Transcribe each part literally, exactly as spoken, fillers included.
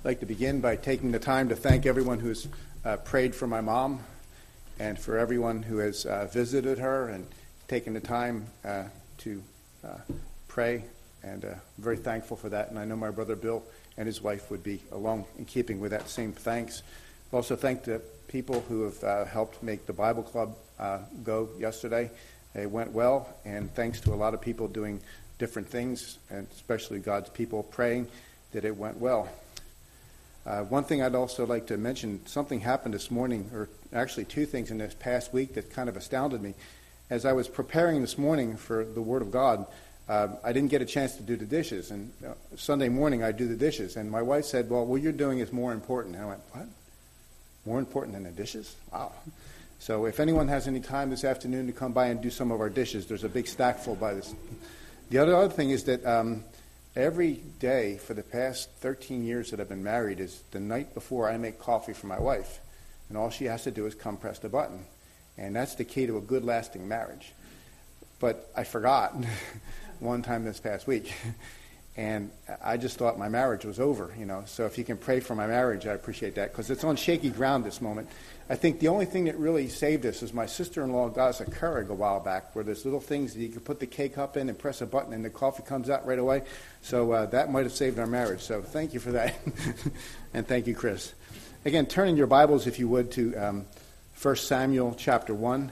like to begin by taking the time to thank everyone who's uh, prayed for my mom and for everyone who has uh, visited her and taken the time uh, to uh, pray. And uh, I'm very thankful for that. And I know my brother Bill and his wife would be along in keeping with that same thanks. Also thank the people who have uh, helped make the Bible Club uh, go yesterday. It went well, and thanks to a lot of people doing different things, and especially God's people praying, that it went well. Uh, one thing I'd also like to mention, something happened this morning, or actually two things in this past week that kind of astounded me. As I was preparing this morning for the Word of God, uh, I didn't get a chance to do the dishes. And uh, Sunday morning I do the dishes. And my wife said, well, what you're doing is more important. And I went, what? More important than the dishes? Wow. So if anyone has any time this afternoon to come by and do some of our dishes, there's a big stack full by this. The other, other thing is that um, every day for the past thirteen years that I've been married is the night before I make coffee for my wife. And all she has to do is come press the button. And that's the key to a good, lasting marriage. But I forgot one time this past week. And I just thought my marriage was over, you know. So if you can pray for my marriage, I appreciate that, because it's on shaky ground this moment. I think the only thing that really saved us is my sister-in-law got us a Keurig a while back, where there's little things that you can put the K-cup in and press a button and the coffee comes out right away. So uh, that might have saved our marriage. So thank you for that. And thank you, Chris. Again, turn in your Bibles, if you would, to um, First Samuel chapter one.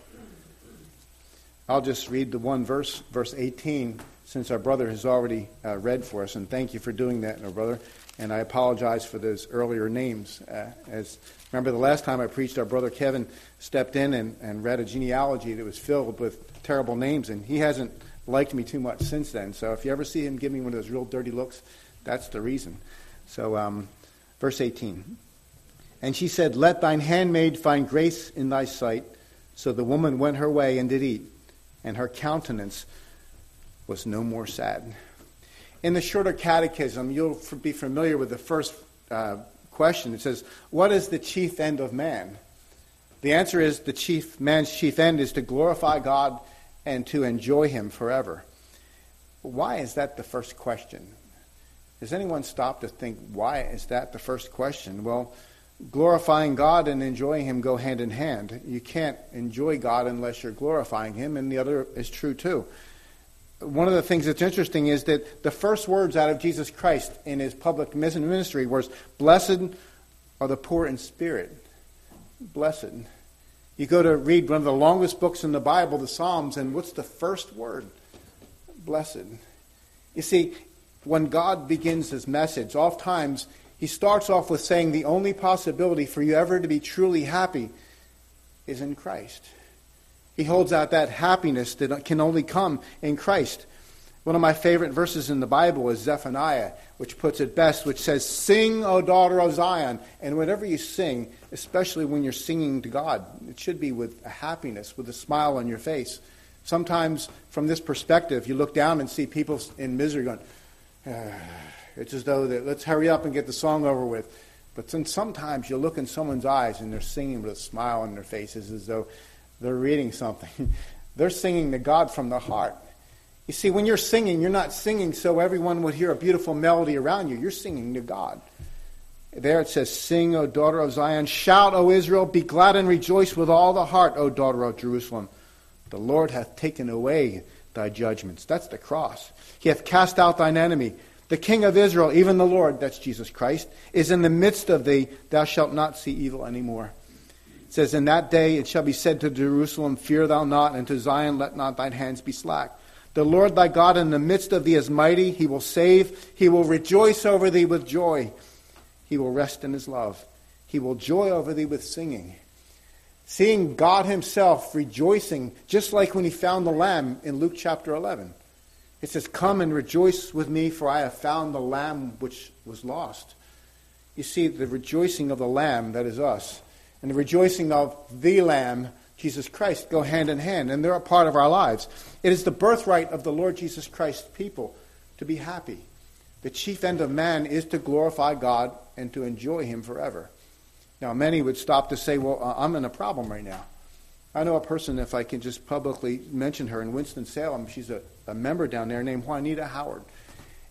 I'll just read the one verse, verse eighteen, since our brother has already uh, read for us, and thank you for doing that, our brother. And I apologize for those earlier names. Uh, as remember the last time I preached, our brother Kevin stepped in and, and read a genealogy that was filled with terrible names, and he hasn't liked me too much since then. So if you ever see him give me one of those real dirty looks, that's the reason. So um, verse eighteen. And she said, let thine handmaid find grace in thy sight. So the woman went her way and did eat, and her countenance was no more sad. In the shorter catechism, you'll be familiar with the first uh, question. It says, what is the chief end of man? The answer is the chief man's chief end is to glorify God and to enjoy him forever. Why is that the first question? Has anyone stopped to think, why is that the first question? Well, glorifying God and enjoying him go hand in hand. You can't enjoy God unless you're glorifying him, and the other is true too. One of the things that's interesting is that the first words out of Jesus Christ in his public ministry was, blessed are the poor in spirit. Blessed. You go to read one of the longest books in the Bible, the Psalms, and what's the first word? Blessed. You see, when God begins his message, oftentimes he starts off with saying the only possibility for you ever to be truly happy is in Christ. He holds out that happiness that can only come in Christ. One of my favorite verses in the Bible is Zephaniah, which puts it best, which says, sing, O daughter of Zion. And whenever you sing, especially when you're singing to God, it should be with a happiness, with a smile on your face. Sometimes, from this perspective, you look down and see people in misery going, ah. It's as though, that, let's hurry up and get the song over with. But then sometimes you look in someone's eyes and they're singing with a smile on their faces as though they're reading something. They're singing to God from the heart. You see, when you're singing, you're not singing so everyone would hear a beautiful melody around you. You're singing to God. There it says, sing, O daughter of Zion. Shout, O Israel. Be glad and rejoice with all the heart, O daughter of Jerusalem. The Lord hath taken away thy judgments. That's the cross. He hath cast out thine enemy. The King of Israel, even the Lord, that's Jesus Christ, is in the midst of thee. Thou shalt not see evil anymore. It says, in that day it shall be said to Jerusalem, fear thou not, and to Zion, let not thine hands be slack. The Lord thy God in the midst of thee is mighty. He will save. He will rejoice over thee with joy. He will rest in his love. He will joy over thee with singing. Seeing God himself rejoicing, just like when he found the lamb in Luke chapter eleven. It says, come and rejoice with me, for I have found the lamb which was lost. You see, the rejoicing of the lamb, that is us, and the rejoicing of the lamb, Jesus Christ, go hand in hand, and they're a part of our lives. It is the birthright of the Lord Jesus Christ's people to be happy. The chief end of man is to glorify God and to enjoy him forever. Now, many would stop to say, well, I'm in a problem right now. I know a person, if I can just publicly mention her, in Winston-Salem. She's a, a member down there named Juanita Howard.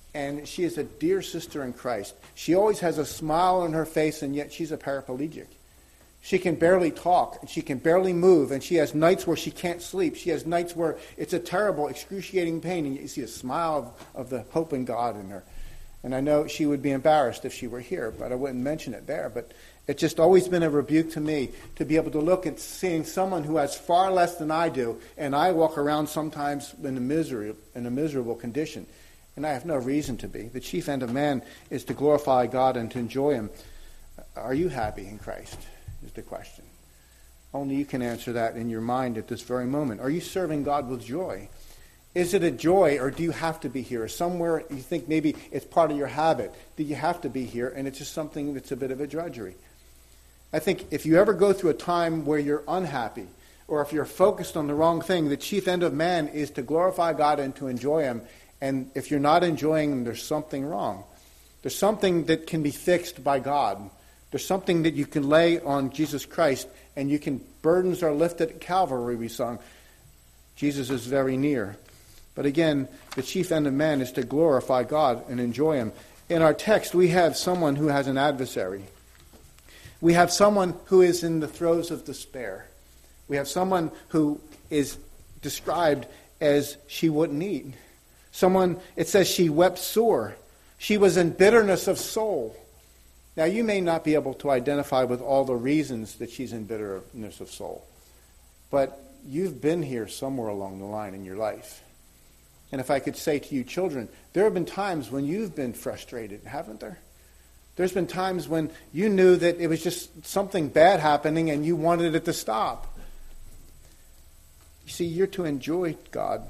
and she is a dear sister in Christ. She always has a smile on her face, and yet she's a paraplegic. She can barely talk, and she can barely move, and she has nights where she can't sleep. She has nights where it's a terrible, excruciating pain, and you see a smile of, of the hope in God in her. And I know she would be embarrassed if she were here, but I wouldn't mention it there. But it's just always been a rebuke to me to be able to look at seeing someone who has far less than I do, and I walk around sometimes in a misery, in a miserable condition, and I have no reason to be. The chief end of man is to glorify God and to enjoy Him. Are you happy in Christ? Is the question. Only you can answer that in your mind at this very moment. Are you serving God with joy? Is it a joy, or do you have to be here? Or somewhere you think maybe it's part of your habit that you have to be here, and it's just something that's a bit of a drudgery. I think if you ever go through a time where you're unhappy, or if you're focused on the wrong thing, the chief end of man is to glorify God and to enjoy Him. And if you're not enjoying Him, there's something wrong. There's something that can be fixed by God. There's something that you can lay on Jesus Christ, and you can, burdens are lifted at Calvary, we sung. Jesus is very near. But again, the chief end of man is to glorify God and enjoy Him. In our text, we have someone who has an adversary. We have someone who is in the throes of despair. We have someone who is described as she wouldn't eat. Someone, it says she wept sore. She was in bitterness of soul. Now, you may not be able to identify with all the reasons that she's in bitterness of soul, but you've been here somewhere along the line in your life. And if I could say to you, children, there have been times when you've been frustrated, haven't there? There's been times when you knew that it was just something bad happening and you wanted it to stop. You see, you're to enjoy God.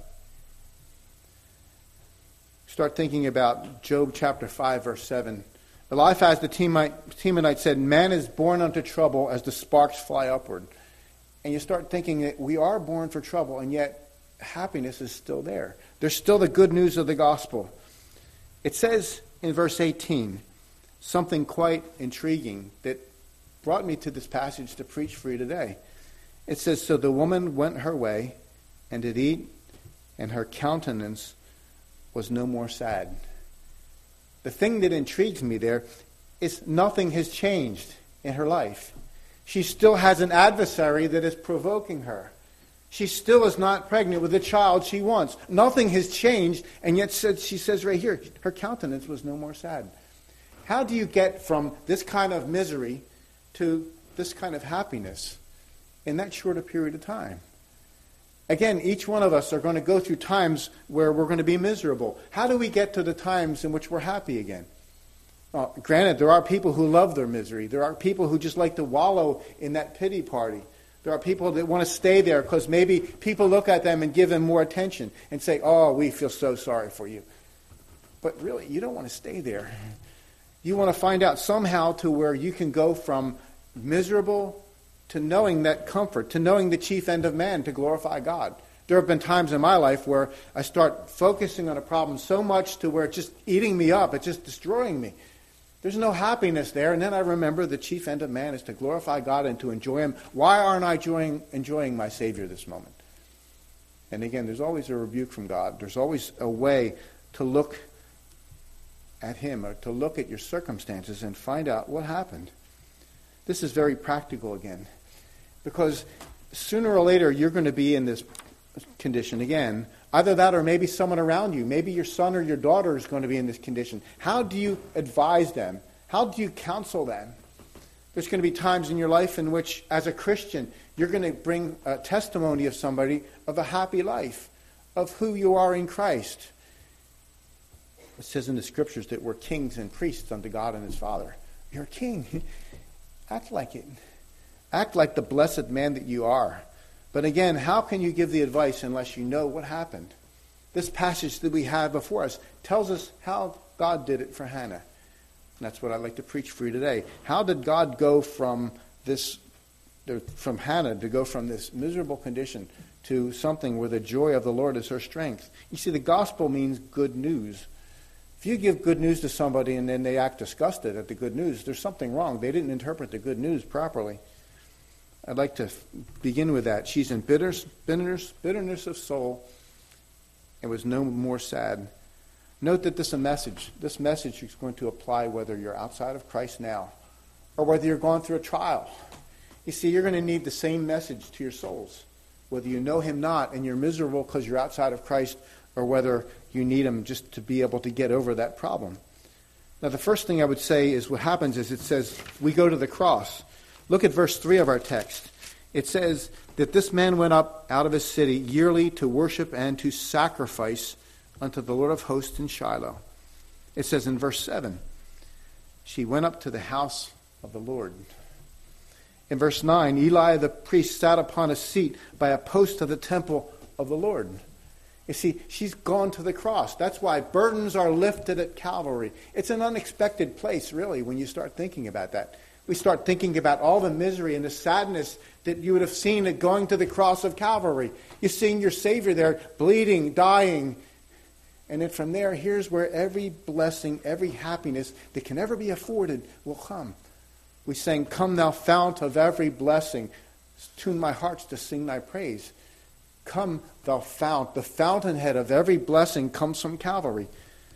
Start thinking about Job chapter five, verse seven. Eliphaz the Temanite said, man is born unto trouble as the sparks fly upward. And you start thinking that we are born for trouble, and yet happiness is still there. There's still the good news of the gospel. It says in verse eighteen, something quite intriguing that brought me to this passage to preach for you today. It says, so the woman went her way and did eat, and her countenance was no more sad. The thing that intrigues me there is nothing has changed in her life. She still has an adversary that is provoking her. She still is not pregnant with the child she wants. Nothing has changed, and yet she says right here, her countenance was no more sad. How do you get from this kind of misery to this kind of happiness in that short a period of time? Again, each one of us are going to go through times where we're going to be miserable. How do we get to the times in which we're happy again? Uh, granted, there are people who love their misery. There are people who just like to wallow in that pity party. There are people that want to stay there because maybe people look at them and give them more attention and say, oh, we feel so sorry for you. But really, you don't want to stay there. You want to find out somehow to where you can go from miserable to knowing that comfort, to knowing the chief end of man, to glorify God. There have been times in my life where I start focusing on a problem so much to where it's just eating me up, it's just destroying me. There's no happiness there, and then I remember the chief end of man is to glorify God and to enjoy Him. Why aren't I enjoying, enjoying my Savior this moment? And again, there's always a rebuke from God. There's always a way to look at Him or to look at your circumstances and find out what happened. This is very practical again. Because sooner or later, you're going to be in this condition again. Either that or maybe someone around you. Maybe your son or your daughter is going to be in this condition. How do you advise them? How do you counsel them? There's going to be times in your life in which, as a Christian, you're going to bring a testimony of somebody of a happy life, of who you are in Christ. It says in the Scriptures that we're kings and priests unto God and His Father. You're a king. Act like it. Act like the blessed man that you are. But again, how can you give the advice unless you know what happened? This passage that we have before us tells us how God did it for Hannah. And that's what I'd like to preach for you today. How did God go from this, from Hannah to go from this miserable condition to something where the joy of the Lord is her strength? You see, the gospel means good news. If you give good news to somebody and then they act disgusted at the good news, there's something wrong. They didn't interpret the good news properly. I'd like to begin with that. She's in bitterness, bitterness, bitterness of soul and was no more sad. Note that this is a message. This message is going to apply whether you're outside of Christ now or whether you're going through a trial. You see, you're going to need the same message to your souls, whether you know him not and you're miserable because you're outside of Christ, or whether you need him just to be able to get over that problem. Now, the first thing I would say is what happens is it says we go to the cross. Look at verse three of our text. It says that this man went up out of his city yearly to worship and to sacrifice unto the Lord of hosts in Shiloh. It says in verse seven, she went up to the house of the Lord. In verse nine, Eli the priest sat upon a seat by a post of the temple of the Lord. You see, she's gone to the cross. That's why burdens are lifted at Calvary. It's an unexpected place, really, when you start thinking about that. We start thinking about all the misery and the sadness that you would have seen at going to the cross of Calvary. You've seen your Savior there bleeding, dying. And then from there, here's where every blessing, every happiness that can ever be afforded will come. We sang, "Come thou fount of every blessing, tune my hearts to sing thy praise." Come thou fount. The fountainhead of every blessing comes from Calvary.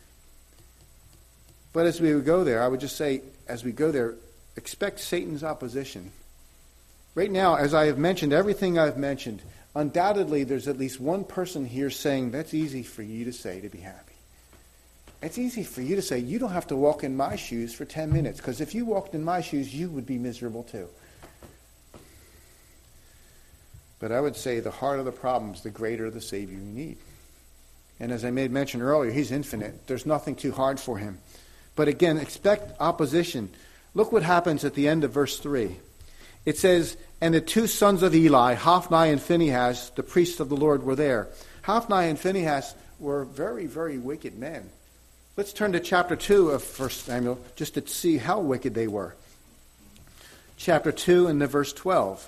But as we would go there, I would just say, as we go there, expect Satan's opposition. Right now, as I have mentioned, everything I've mentioned, undoubtedly there's at least one person here saying, that's easy for you to say to be happy. It's easy for you to say, you don't have to walk in my shoes for ten minutes, because if you walked in my shoes, you would be miserable too. But I would say the harder the problems, the greater the Savior you need. And as I made mention earlier, he's infinite. There's nothing too hard for him. But again, expect opposition. Look what happens at the end of verse three. It says, and the two sons of Eli, Hophni and Phinehas, the priests of the Lord, were there. Hophni and Phinehas were very, very wicked men. Let's turn to chapter two of First Samuel just to see how wicked they were. Chapter two and the verse twelve.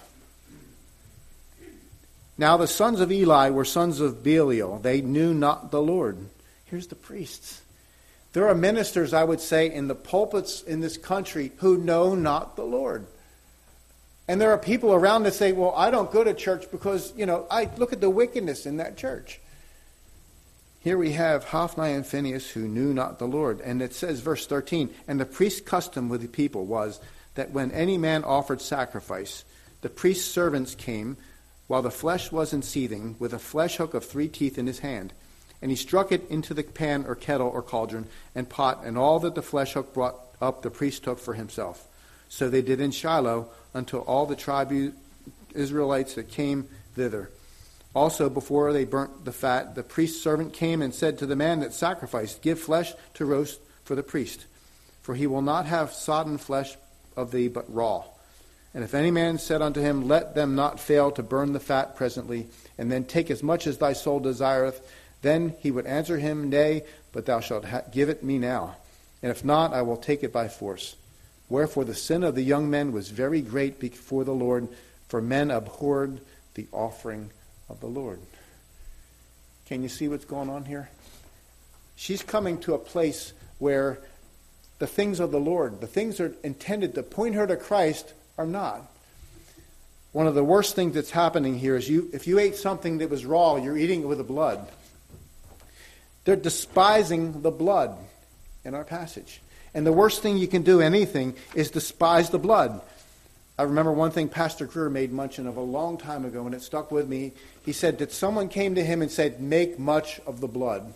Now the sons of Eli were sons of Belial. They knew not the Lord. Here's the priests. There are ministers, I would say, in the pulpits in this country who know not the Lord. And there are people around that say, well, I don't go to church because, you know, I look at the wickedness in that church. Here we have Hophni and Phinehas who knew not the Lord. And it says, verse thirteen, and the priest's custom with the people was that when any man offered sacrifice, the priest's servants came while the flesh was in seething, with a flesh hook of three teeth in his hand. And he struck it into the pan or kettle or cauldron and pot, and all that the flesh hook brought up the priest took for himself. So they did in Shiloh until all the tribe Israelites that came thither. Also, before they burnt the fat, the priest's servant came and said to the man that sacrificed, give flesh to roast for the priest, for he will not have sodden flesh of thee, but raw. And if any man said unto him, let them not fail to burn the fat presently, and then take as much as thy soul desireth, then he would answer him, nay, but thou shalt ha- give it me now. And if not, I will take it by force. Wherefore the sin of the young men was very great before the Lord, for men abhorred the offering of the Lord. Can you see what's going on here? She's coming to a place where the things of the Lord, the things that are intended to point her to Christ, are not. One of the worst things that's happening here is you if you ate something that was raw, you're eating it with the blood. They're despising the blood in our passage. And the worst thing you can do, anything, is despise the blood. I remember one thing Pastor Greer made mention of a long time ago, and it stuck with me. He said that someone came to him and said, make much of the blood.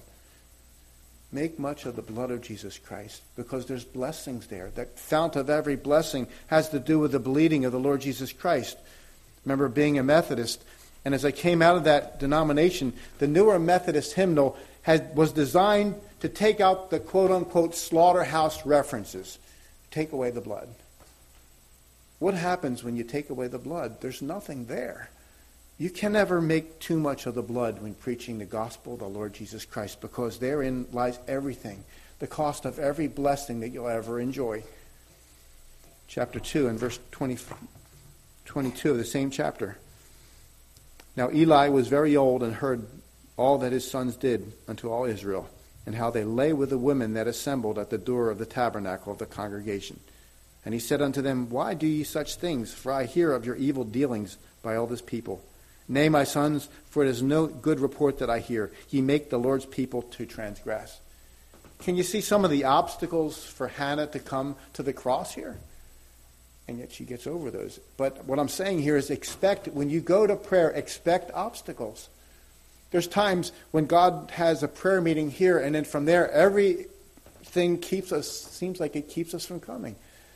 Make much of the blood of Jesus Christ, because there's blessings there. That fount of every blessing has to do with the bleeding of the Lord Jesus Christ. I remember being a Methodist, and as I came out of that denomination, the newer Methodist hymnal had, was designed to take out the quote-unquote slaughterhouse references. Take away the blood. What happens when you take away the blood? There's nothing there. You can never make too much of the blood when preaching the gospel of the Lord Jesus Christ, because therein lies everything, the cost of every blessing that you'll ever enjoy. Chapter two and verse twenty, twenty-two of the same chapter. Now Eli was very old and heard all that his sons did unto all Israel, and how they lay with the women that assembled at the door of the tabernacle of the congregation. And he said unto them, why do ye such things? For I hear of your evil dealings by all this people. Nay, my sons, for it is no good report that I hear. Ye make the Lord's people to transgress. Can you see some of the obstacles for Hannah to come to the cross here? And yet she gets over those. But what I'm saying here is expect, when you go to prayer, expect obstacles. There's times when God has a prayer meeting here, and then from there, everything keeps us, seems like it keeps us from coming.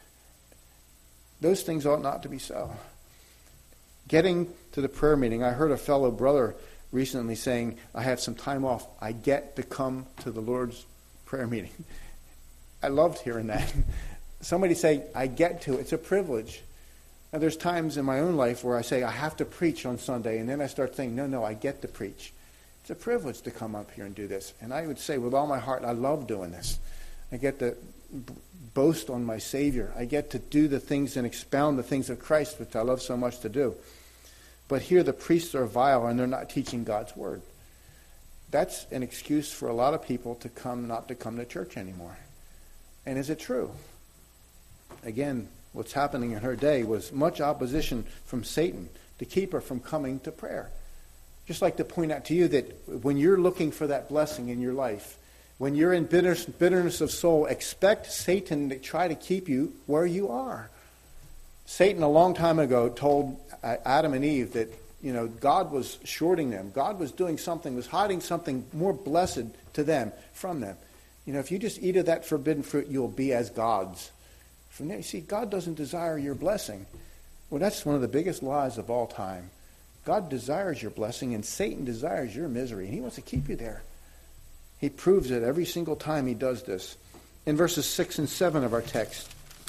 Those things ought not to be so. Getting to the prayer meeting, I heard a fellow brother recently saying, I have some time off. I get to come to the Lord's prayer meeting. I loved hearing that. Somebody say, I get to. It's a privilege. Now, there's times in my own life where I say, I have to preach on Sunday, and then I start thinking, no, no, I get to preach. It's a privilege to come up here and do this. And I would say with all my heart, I love doing this. I get to b- boast on my Savior. I get to do the things and expound the things of Christ, which I love so much to do. But here the priests are vile, and they're not teaching God's word. That's an excuse for a lot of people to come, not to come to church anymore. And is it true? Again, what's happening in her day was much opposition from Satan to keep her from coming to prayer. Just like to point out to you that when you're looking for that blessing in your life, when you're in bitterness, bitterness of soul, expect Satan to try to keep you where you are. Satan a long time ago told Adam and Eve that, you know, God was shorting them. God was doing something, was hiding something more blessed to them from them. You know, if you just eat of that forbidden fruit, you'll be as gods. From there, you see, God doesn't desire your blessing. Well, that's one of the biggest lies of all time. God desires your blessing, and Satan desires your misery, and he wants to keep you there. He proves it every single time he does this. In verses six and seven of our text,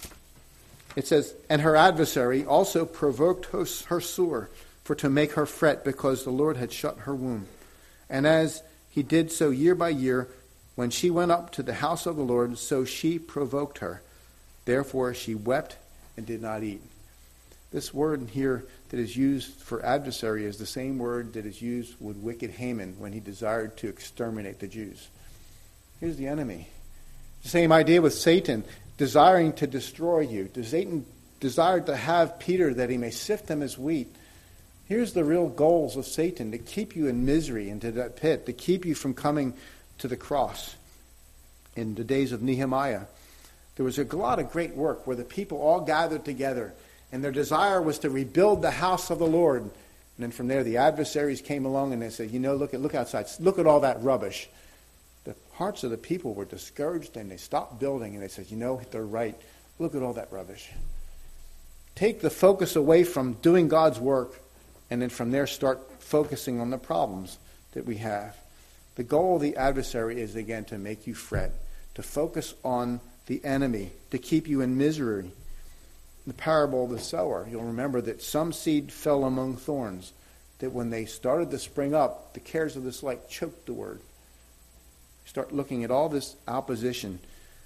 it says, And her adversary also provoked her, her sore, for to make her fret, because the Lord had shut her womb. And as he did so year by year, when she went up to the house of the Lord, so she provoked her. Therefore she wept and did not eat. This word here that is used for adversary is the same word that is used with wicked Haman when he desired to exterminate the Jews. Here's the enemy. The same idea with Satan, desiring to destroy you. Satan desired to have Peter that he may sift them as wheat. Here's the real goals of Satan, to keep you in misery into that pit, to keep you from coming to the cross. In the days of Nehemiah, there was a lot of great work where the people all gathered together, and their desire was to rebuild the house of the Lord. And then from there, the adversaries came along and they said, you know, look at look outside. Look at all that rubbish. The hearts of the people were discouraged, and they stopped building, and they said, you know, they're right. Look at all that rubbish. Take the focus away from doing God's work, and then from there start focusing on the problems that we have. The goal of the adversary is, again, to make you fret, to focus on the enemy, to keep you in misery. The parable of the sower, you'll remember that some seed fell among thorns, that when they started to spring up, the cares of this life choked the word. Start looking at all this opposition.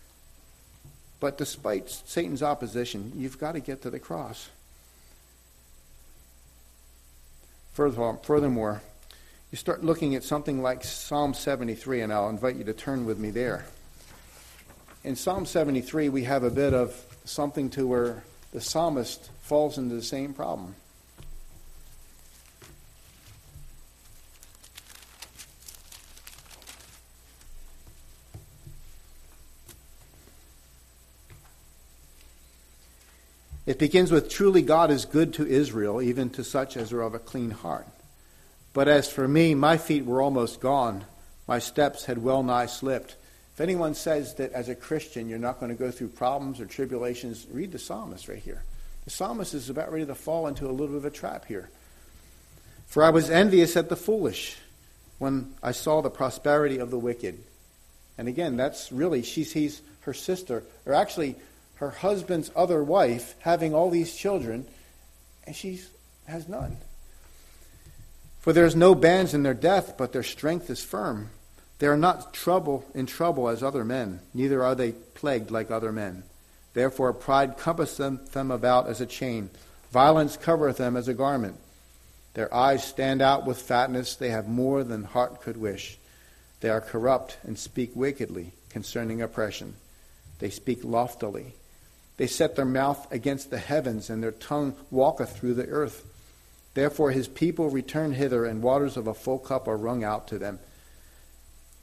But despite Satan's opposition, you've got to get to the cross. Furthermore, you start looking at something like Psalm seventy-three, and I'll invite you to turn with me there. In Psalm seventy-three, we have a bit of something to where the psalmist falls into the same problem. It begins with, Truly God is good to Israel, even to such as are of a clean heart. But as for me, my feet were almost gone. My steps had well nigh slipped. If anyone says that as a Christian you're not going to go through problems or tribulations, read the psalmist right here. The psalmist is about ready to fall into a little bit of a trap here. For I was envious at the foolish when I saw the prosperity of the wicked. And again, that's really, she sees her sister, or actually her husband's other wife, having all these children, and she has none. For there is no bands in their death, but their strength is firm. They are not trouble in trouble as other men, neither are they plagued like other men. Therefore pride compasseth them, them about as a chain. Violence covereth them as a garment. Their eyes stand out with fatness. They have more than heart could wish. They are corrupt and speak wickedly concerning oppression. They speak loftily. They set their mouth against the heavens, and their tongue walketh through the earth. Therefore his people return hither, and waters of a full cup are wrung out to them.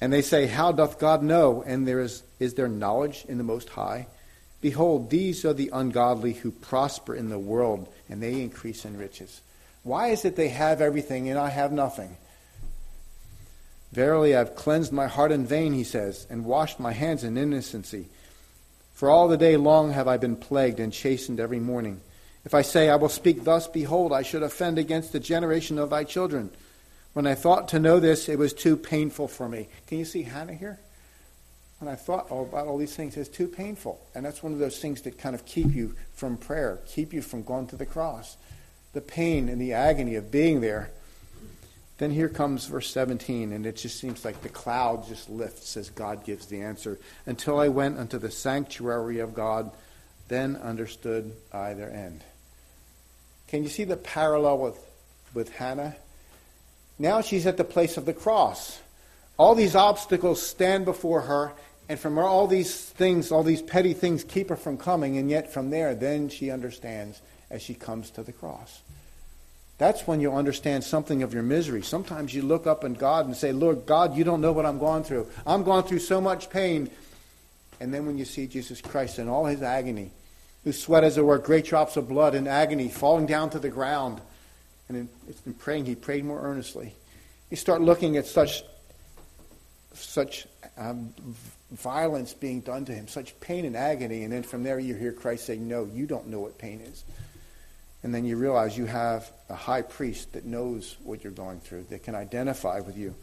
And they say, how doth God know? And there is, is there knowledge in the Most High? Behold, these are the ungodly who prosper in the world, and they increase in riches. Why is it they have everything and I have nothing? Verily, I have cleansed my heart in vain, he says, and washed my hands in innocency. For all the day long have I been plagued and chastened every morning. If I say, I will speak thus, behold, I should offend against the generation of thy children. When I thought to know this, it was too painful for me. Can you see Hannah here? When I thought oh, about all these things, it's too painful. And that's one of those things that kind of keep you from prayer, keep you from going to the cross. The pain and the agony of being there. Then here comes verse seventeen, and it just seems like the cloud just lifts as God gives the answer. Until I went unto the sanctuary of God, then understood I their end. Can you see the parallel with, with Hannah? Now she's at the place of the cross. All these obstacles stand before her, and from her, all these things, all these petty things keep her from coming, and yet from there, then she understands as she comes to the cross. That's when you'll understand something of your misery. Sometimes you look up at God and say, Lord God, you don't know what I'm going through. I'm going through so much pain. And then when you see Jesus Christ in all his agony, who sweat as it were great drops of blood in agony, falling down to the ground, and in, in praying, he prayed more earnestly. You start looking at such, such um, violence being done to him, such pain and agony, and then from there you hear Christ say, no, you don't know what pain is. And then you realize you have a high priest that knows what you're going through, that can identify with you.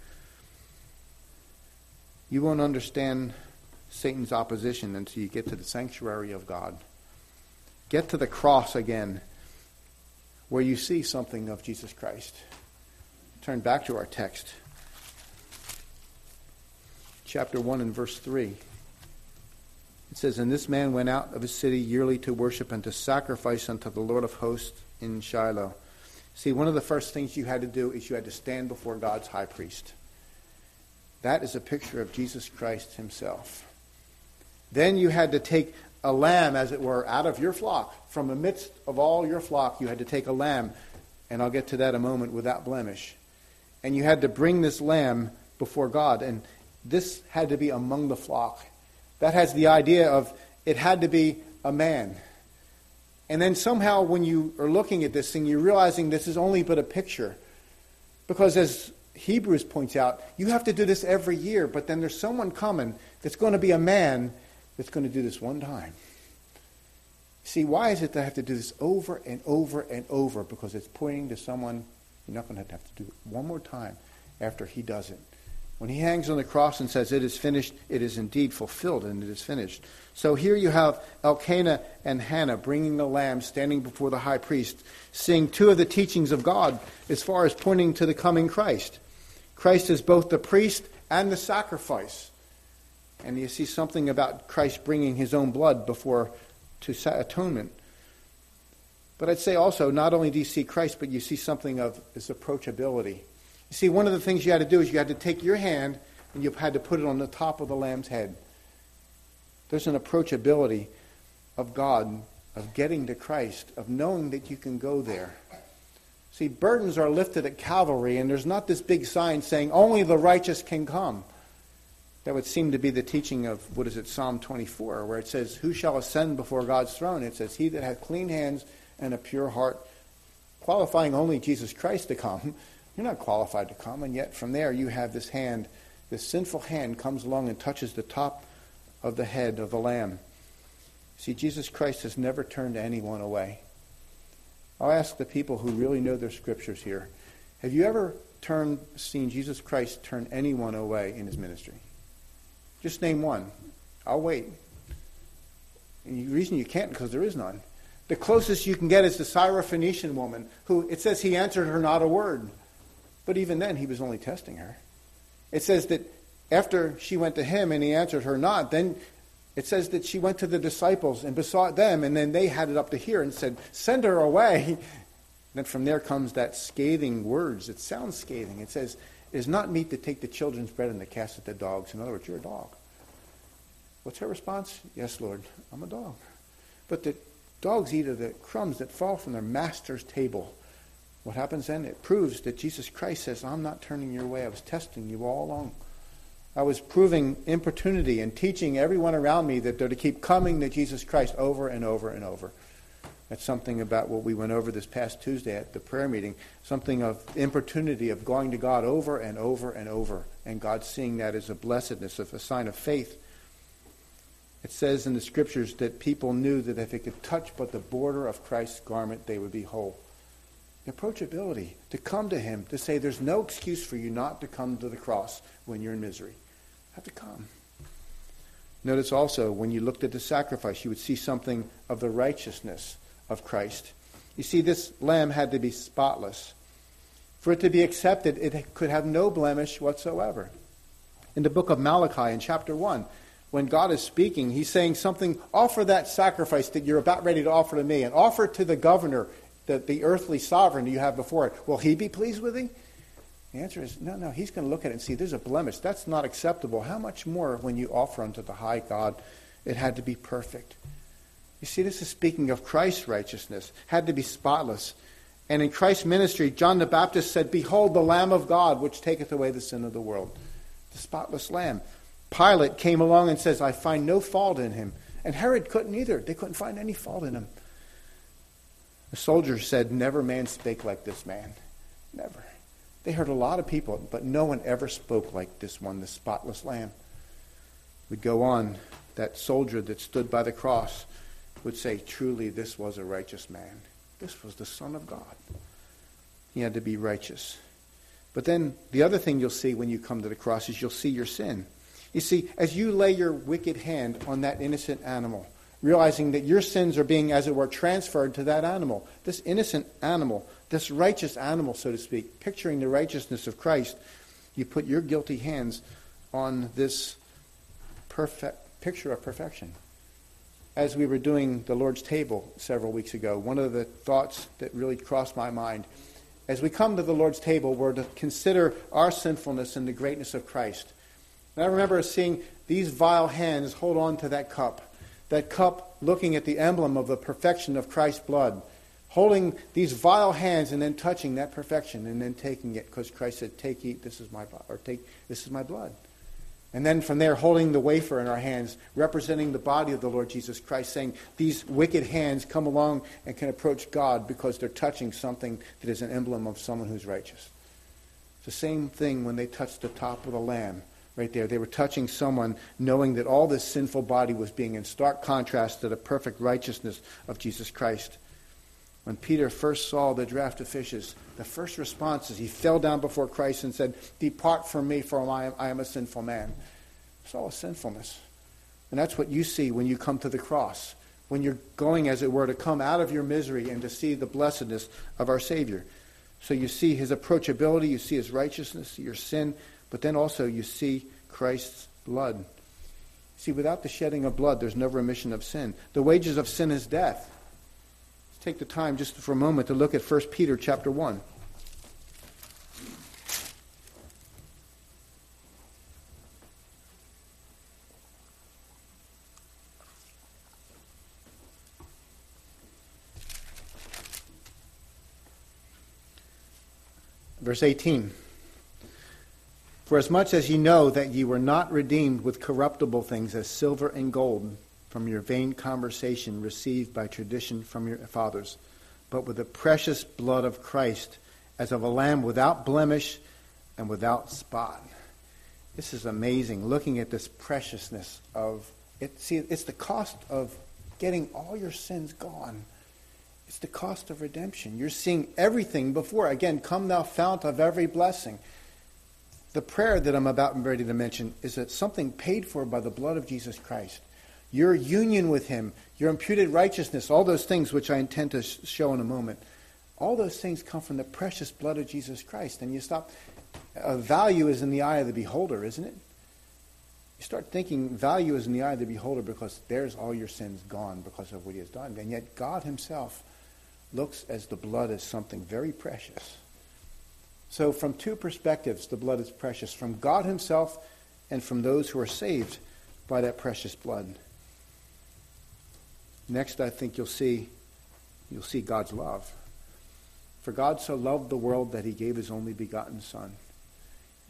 You won't understand Satan's opposition until you get to the sanctuary of God. Get to the cross again, where you see something of Jesus Christ. Turn back to our text. Chapter one and verse three. It says, and this man went out of his city yearly to worship and to sacrifice unto the Lord of hosts in Shiloh. See, one of the first things you had to do is you had to stand before God's high priest. That is a picture of Jesus Christ himself. Then you had to take a lamb, as it were, out of your flock. From the midst of all your flock, you had to take a lamb, and I'll get to that in a moment, without blemish. And you had to bring this lamb before God, and this had to be among the flock. That has the idea of it had to be a man. And then somehow when you are looking at this thing, you're realizing this is only but a picture. Because as Hebrews points out, you have to do this every year, but then there's someone coming that's going to be a man that's going to do this one time. See, why is it that I have to do this over and over and over? Because it's pointing to someone you're not going to have to do it one more time after he does it. When he hangs on the cross and says, it is finished, it is indeed fulfilled and it is finished. So here you have Elkanah and Hannah bringing the lamb, standing before the high priest, seeing two of the teachings of God as far as pointing to the coming Christ. Christ is both the priest and the sacrifice. And you see something about Christ bringing his own blood before to atonement. But I'd say also, not only do you see Christ, but you see something of his approachability. You see, one of the things you had to do is you had to take your hand and you had to put it on the top of the lamb's head. There's an approachability of God, of getting to Christ, of knowing that you can go there. See, burdens are lifted at Calvary, and there's not this big sign saying, only the righteous can come. That would seem to be the teaching of, what is it, Psalm twenty-four, where it says, who shall ascend before God's throne? It says, he that hath clean hands and a pure heart, qualifying only Jesus Christ to come. You're not qualified to come, and yet from there you have this hand, this sinful hand comes along and touches the top of the head of the lamb. See, Jesus Christ has never turned anyone away. I'll ask the people who really know their scriptures here, have you ever turned, seen Jesus Christ turn anyone away in his ministry? Just name one. I'll wait. And the reason you can't, because there is none. The closest you can get is the Syrophoenician woman, who, it says he answered her not a word. But even then, he was only testing her. It says that after she went to him and he answered her not, then it says that she went to the disciples and besought them, and then they had it up to here and said, send her away. Then from there comes that scathing words. It sounds scathing. It says, it is not meet to take the children's bread and to cast it to dogs. In other words, you're a dog. What's her response? Yes, Lord, I'm a dog. But the dogs eat of the crumbs that fall from their master's table. What happens then? It proves that Jesus Christ says, I'm not turning your way. I was testing you all along. I was proving importunity and teaching everyone around me that they're to keep coming to Jesus Christ over and over and over. That's something about what we went over this past Tuesday at the prayer meeting, something of importunity of going to God over and over and over, and God seeing that as a blessedness, of a sign of faith. It says in the scriptures that people knew that if they could touch but the border of Christ's garment, they would be whole. The approachability, to come to him, to say there's no excuse for you not to come to the cross when you're in misery. You have to come. Notice also, when you looked at the sacrifice, you would see something of the righteousness of Christ. You see, this lamb had to be spotless. For it to be accepted, it could have no blemish whatsoever. In the book of Malachi, in chapter one, when God is speaking, he's saying something, offer that sacrifice that you're about ready to offer to me, and offer it to the governor, the, the earthly sovereign you have before it. Will he be pleased with thee? The answer is, no, no, he's going to look at it and see there's a blemish. That's not acceptable. How much more when you offer unto the high God? It had to be perfect. You see, this is speaking of Christ's righteousness. Had to be spotless. And in Christ's ministry, John the Baptist said, behold the Lamb of God, which taketh away the sin of the world. The spotless Lamb. Pilate came along and says, I find no fault in him. And Herod couldn't either. They couldn't find any fault in him. The soldiers said, never man spake like this man. Never. They heard a lot of people, but no one ever spoke like this one, the spotless Lamb. We'd go on. That soldier that stood by the cross would say, truly this was a righteous man. This was the Son of God. He had to be righteous. But then the other thing you'll see when you come to the cross is you'll see your sin. You see, as you lay your wicked hand on that innocent animal, realizing that your sins are being, as it were, transferred to that animal, this innocent animal, this righteous animal, so to speak, picturing the righteousness of Christ, you put your guilty hands on this perfect picture of perfection. As we were doing the Lord's table several weeks ago, one of the thoughts that really crossed my mind, as we come to the Lord's table, we're to consider our sinfulness and the greatness of Christ. And I remember seeing these vile hands hold on to that cup, that cup looking at the emblem of the perfection of Christ's blood, holding these vile hands and then touching that perfection and then taking it, because Christ said, take, eat, this is my blood, or take, this is my blood. And then from there, holding the wafer in our hands, representing the body of the Lord Jesus Christ, saying these wicked hands come along and can approach God because they're touching something that is an emblem of someone who's righteous. It's the same thing when they touched the top of the lamb right there. They were touching someone knowing that all this sinful body was being in stark contrast to the perfect righteousness of Jesus Christ. When Peter first saw the draft of fishes, the first response is he fell down before Christ and said, depart from me, for I am, I am a sinful man. It's all a sinfulness. And that's what you see when you come to the cross, when you're going, as it were, to come out of your misery and to see the blessedness of our Savior. So you see his approachability, you see his righteousness, your sin, but then also you see Christ's blood. See, without the shedding of blood, there's no remission of sin. The wages of sin is death. Take the time just for a moment to look at First Peter chapter one. Verse eighteen. For as much as ye know that ye were not redeemed with corruptible things as silver and gold, from your vain conversation received by tradition from your fathers, but with the precious blood of Christ, as of a lamb without blemish and without spot. This is amazing, looking at this preciousness of it. See, it's the cost of getting all your sins gone. It's the cost of redemption. You're seeing everything before. Again, come thou fount of every blessing. The prayer that I'm about and ready to mention is that something paid for by the blood of Jesus Christ. Your union with him, your imputed righteousness, all those things which I intend to show in a moment, all those things come from the precious blood of Jesus Christ. And you stop, uh, value is in the eye of the beholder, isn't it? You start thinking value is in the eye of the beholder because there's all your sins gone because of what he has done. And yet God himself looks as the blood as something very precious. So from two perspectives, the blood is precious. From God himself and from those who are saved by that precious blood. Next, I think you'll see, you'll see God's love. For God so loved the world that he gave his only begotten Son.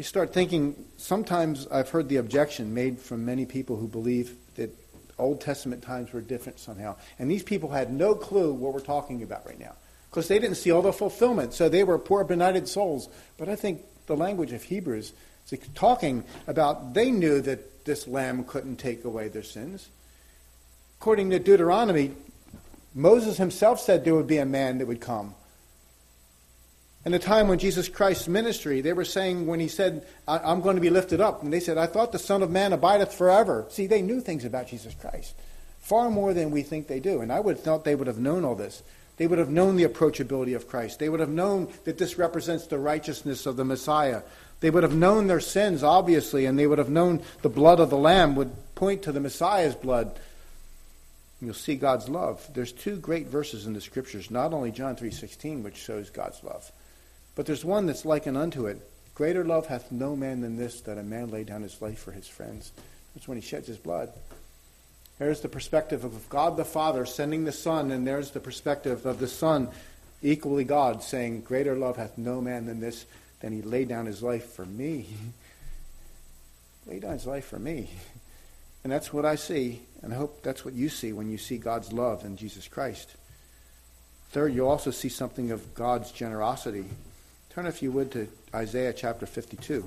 You start thinking, sometimes I've heard the objection made from many people who believe that Old Testament times were different somehow. And these people had no clue what we're talking about right now, because they didn't see all the fulfillment. So they were poor, benighted souls. But I think the language of Hebrews is talking about, they knew that this lamb couldn't take away their sins. According to Deuteronomy, Moses himself said there would be a man that would come. In the time when Jesus Christ's ministry, they were saying, when he said, I'm going to be lifted up, and they said, I thought the Son of Man abideth forever. See, they knew things about Jesus Christ, far more than we think they do. And I would have thought they would have known all this. They would have known the approachability of Christ. They would have known that this represents the righteousness of the Messiah. They would have known their sins, obviously, and they would have known the blood of the Lamb would point to the Messiah's blood. You'll see God's love. There's two great verses in the Scriptures, not only John three sixteen, which shows God's love, but there's one that's likened unto it. Greater love hath no man than this, that a man lay down his life for his friends. That's when he sheds his blood. There's the perspective of God the Father sending the Son, and there's the perspective of the Son, equally God, saying, greater love hath no man than this, than he laid down his life for me. Laid down his life for me. And that's what I see, and I hope that's what you see when you see God's love in Jesus Christ. Third, you'll also see something of God's generosity. Turn, if you would, to Isaiah chapter fifty-two.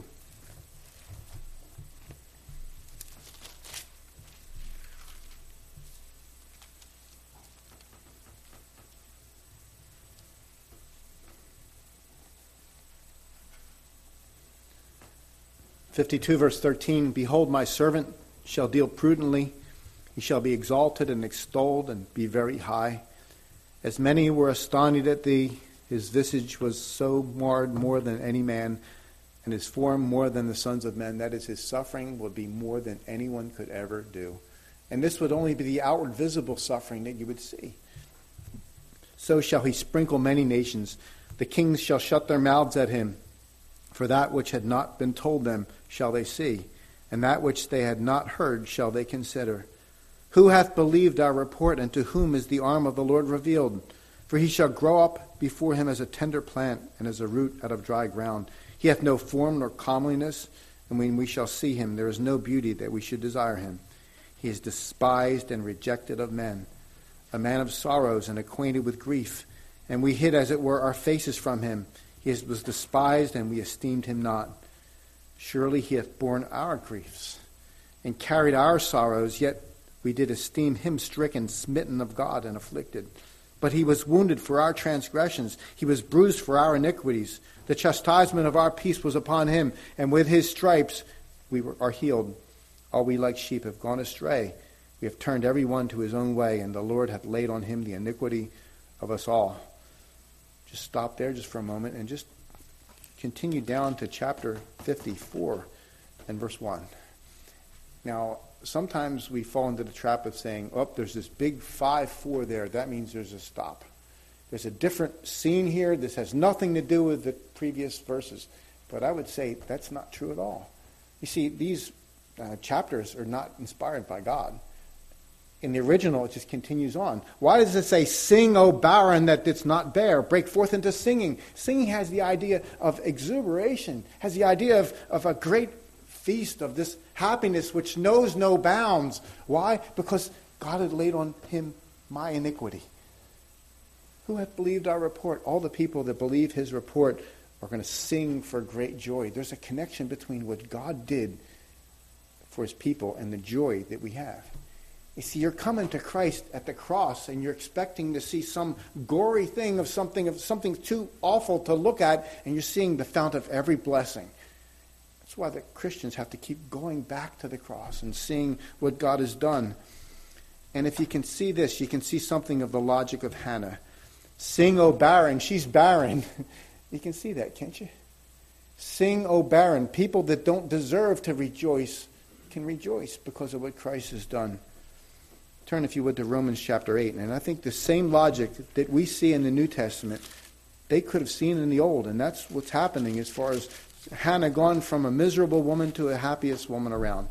fifty-two verse thirteen, Behold, my servant shall deal prudently. He shall be exalted and extolled and be very high. As many were astonished at thee, his visage was so marred more than any man, and his form more than the sons of men. That is, his suffering would be more than anyone could ever do. And this would only be the outward visible suffering that you would see. So shall he sprinkle many nations. The kings shall shut their mouths at him. For that which had not been told them shall they see, and that which they had not heard shall they consider. Who hath believed our report, and to whom is the arm of the Lord revealed? For he shall grow up before him as a tender plant, and as a root out of dry ground. He hath no form nor comeliness, and when we shall see him, there is no beauty that we should desire him. He is despised and rejected of men, a man of sorrows and acquainted with grief, and we hid, as it were, our faces from him. He was despised, and we esteemed him not. Surely he hath borne our griefs, and carried our sorrows, yet we did esteem him stricken, smitten of God, and afflicted. But he was wounded for our transgressions, he was bruised for our iniquities. The chastisement of our peace was upon him, and with his stripes we were, are healed. All we like sheep have gone astray. We have turned every one to his own way, and the Lord hath laid on him the iniquity of us all. Just stop there just for a moment and just continue down to chapter fifty-four and verse one. Now, sometimes we fall into the trap of saying, oh, there's this big five four there. That means there's a stop. There's a different scene here. This has nothing to do with the previous verses. But I would say that's not true at all. You see, these uh, chapters are not inspired by God. In the original, it just continues on. Why does it say, sing, O barren, that didst not bear? Break forth into singing. Singing has the idea of exuberation, has the idea of, of a great feast, of this happiness which knows no bounds. Why? Because God had laid on him my iniquity. Who hath believed our report? All the people that believe his report are going to sing for great joy. There's a connection between what God did for his people and the joy that we have. You see, you're coming to Christ at the cross, and you're expecting to see some gory thing of something of something too awful to look at, and you're seeing the fount of every blessing. That's why the Christians have to keep going back to the cross and seeing what God has done. And if you can see this, you can see something of the logic of Hannah. Sing, O barren. She's barren. You can see that, can't you? Sing, O barren. People that don't deserve to rejoice can rejoice because of what Christ has done. Turn, if you would, to Romans chapter eight. And I think the same logic that we see in the New Testament, they could have seen in the Old. And that's what's happening as far as Hannah gone from a miserable woman to the happiest woman around.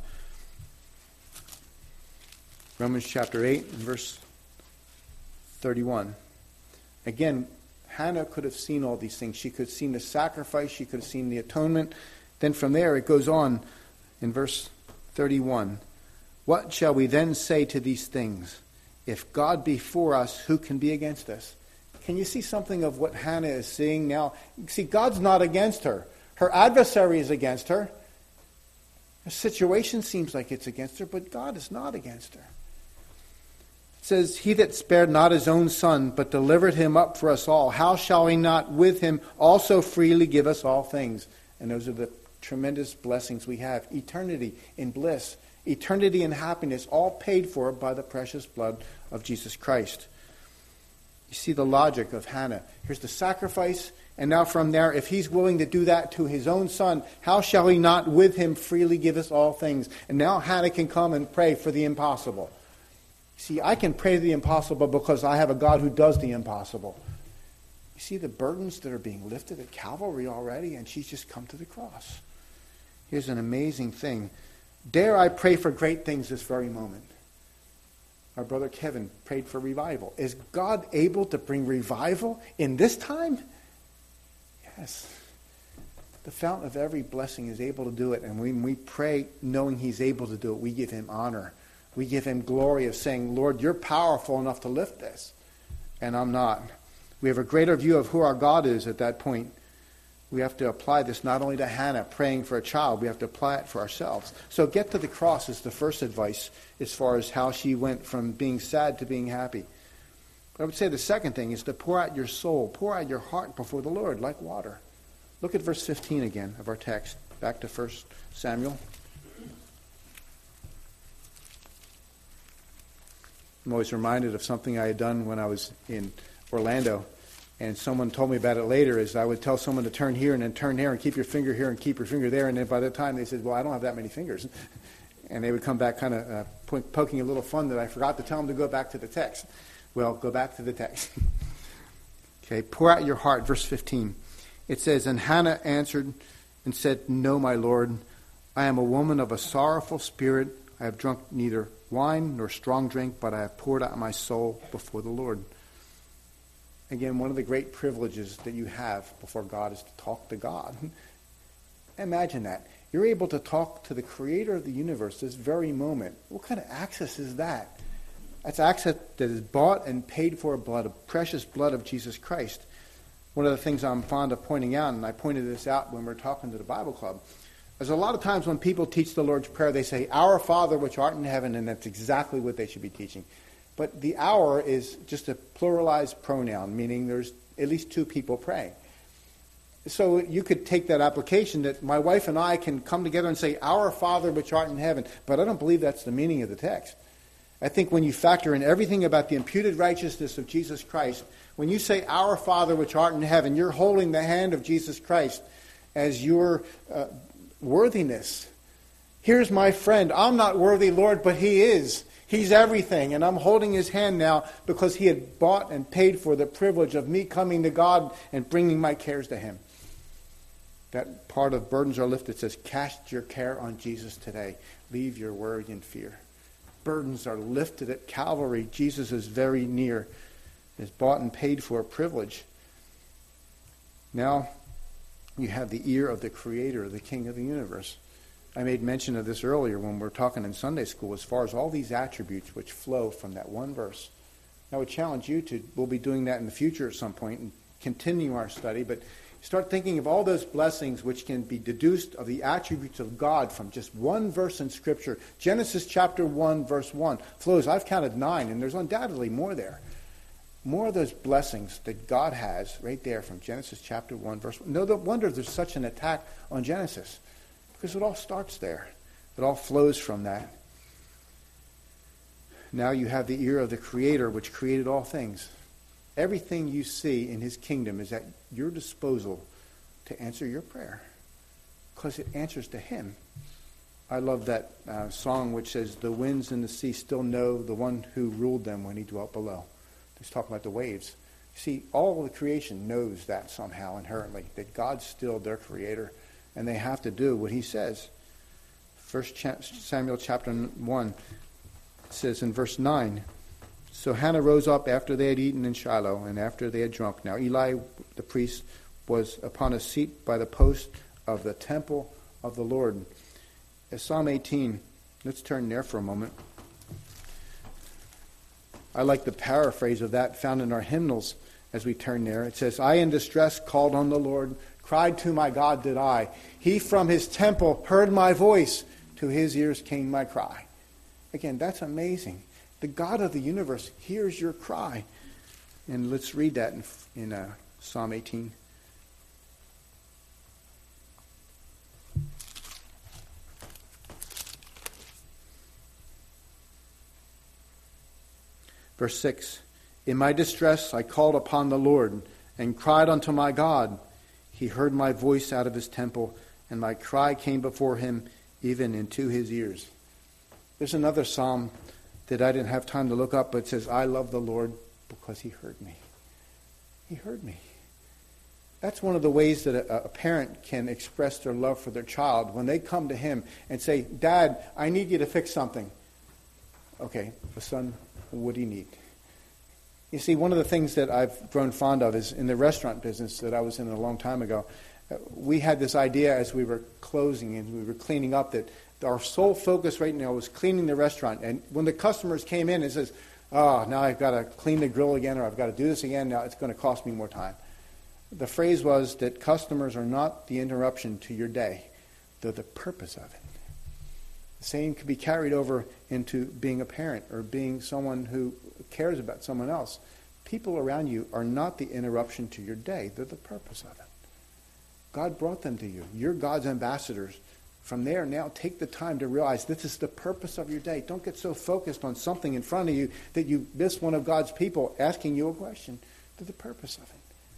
Romans chapter eight, verse thirty-one. Again, Hannah could have seen all these things. She could have seen the sacrifice. She could have seen the atonement. Then from there it goes on in verse thirty-one. What shall we then say to these things? If God be for us, who can be against us? Can you see something of what Hannah is seeing now? See, God's not against her. Her adversary is against her. Her situation seems like it's against her, but God is not against her. It says, he that spared not his own son, but delivered him up for us all, how shall he not with him also freely give us all things? And those are the tremendous blessings we have. Eternity in bliss. Eternity in happiness, all paid for by the precious blood of Jesus Christ. You see the logic of Hannah. Here's the sacrifice, and now from there, if he's willing to do that to his own son, how shall he not with him freely give us all things? And now Hannah can come and pray for the impossible. See, I can pray the impossible because I have a God who does the impossible. You see the burdens that are being lifted at Calvary already, and she's just come to the cross. Here's an amazing thing. Dare I pray for great things this very moment? Our brother Kevin prayed for revival. Is God able to bring revival in this time? Yes. The fountain of every blessing is able to do it. And when we pray knowing he's able to do it, we give him honor. We give him glory of saying, Lord, you're powerful enough to lift this. And I'm not. We have a greater view of who our God is at that point. We have to apply this not only to Hannah praying for a child, we have to apply it for ourselves. So get to the cross is the first advice as far as how she went from being sad to being happy. But I would say the second thing is to pour out your soul, pour out your heart before the Lord like water. Look at verse fifteen again of our text. Back to First Samuel. I'm always reminded of something I had done when I was in Orlando. And someone told me about it later, is I would tell someone to turn here and then turn there and keep your finger here and keep your finger there. And then by the time they said, well, I don't have that many fingers. And they would come back kind of uh, po- poking a little fun that I forgot to tell them to go back to the text. Well, go back to the text. Okay, pour out your heart, verse fifteen. It says, and Hannah answered and said, no, my Lord, I am a woman of a sorrowful spirit. I have drunk neither wine nor strong drink, but I have poured out my soul before the Lord. Again, one of the great privileges that you have before God is to talk to God. Imagine that. You're able to talk to the creator of the universe this very moment. What kind of access is that? That's access that is bought and paid for blood, of precious blood of Jesus Christ. One of the things I'm fond of pointing out, and I pointed this out when we were talking to the Bible Club, is a lot of times when people teach the Lord's Prayer, they say, Our Father which art in heaven, and that's exactly what they should be teaching. But the our is just a pluralized pronoun, meaning there's at least two people praying. So you could take that application that my wife and I can come together and say, Our Father which art in heaven. But I don't believe that's the meaning of the text. I think when you factor in everything about the imputed righteousness of Jesus Christ, when you say, Our Father which art in heaven, you're holding the hand of Jesus Christ as your uh, worthiness. Here's my friend. I'm not worthy, Lord, but he is. He's everything, and I'm holding his hand now because he had bought and paid for the privilege of me coming to God and bringing my cares to him. That part of Burdens Are Lifted says, cast your care on Jesus today. Leave your worry and fear. Burdens are lifted at Calvary. Jesus is very near. Is bought and paid for a privilege. Now you have the ear of the Creator, the King of the universe. I made mention of this earlier when we were talking in Sunday school as far as all these attributes which flow from that one verse. I would challenge you to, we'll be doing that in the future at some point and continue our study, but start thinking of all those blessings which can be deduced of the attributes of God from just one verse in Scripture. Genesis chapter one, verse one flows, I've counted nine, and there's undoubtedly more there. More of those blessings that God has right there from Genesis chapter one, verse one. No wonder there's such an attack on Genesis. Because it all starts there. It all flows from that. Now you have the ear of the Creator which created all things. Everything you see in his kingdom is at your disposal to answer your prayer. Because it answers to him. I love that uh, song which says, the winds and the sea still know the one who ruled them when he dwelt below. He's talking about the waves. See, all of the creation knows that somehow inherently, that God's still their Creator. And they have to do what he says. First Samuel chapter one says in verse nine, so Hannah rose up after they had eaten in Shiloh and after they had drunk. Now Eli, the priest, was upon a seat by the post of the temple of the Lord. Psalm eighteen, let's turn there for a moment. I like the paraphrase of that found in our hymnals as we turn there. It says, I in distress called on the Lord, cried to my God did I. He from his temple heard my voice, to his ears came my cry. Again, that's amazing. The God of the universe hears your cry. And let's read that in, in uh, Psalm eighteen. Verse six, in my distress I called upon the Lord and cried unto my God. He heard my voice out of his temple, and my cry came before him even into his ears. There's another psalm that I didn't have time to look up, but it says, I love the Lord because he heard me. He heard me. That's one of the ways that a, a parent can express their love for their child. When they come to him and say, Dad, I need you to fix something. Okay, son, what do you need? You see, one of the things that I've grown fond of is in the restaurant business that I was in a long time ago. Uh, we had this idea as we were closing and we were cleaning up that our sole focus right now was cleaning the restaurant. And when the customers came in, it says, oh, now I've got to clean the grill again, or I've got to do this again. Now it's going to cost me more time. The phrase was that customers are not the interruption to your day. They're the purpose of it. The same could be carried over into being a parent or being someone who cares about someone else. People around you are not the interruption to your day. They're the purpose of it. God brought them to you. You're God's ambassadors. From there, now take the time to realize this is the purpose of your day. Don't get so focused on something in front of you that you miss one of God's people asking you a question. They're the purpose of it.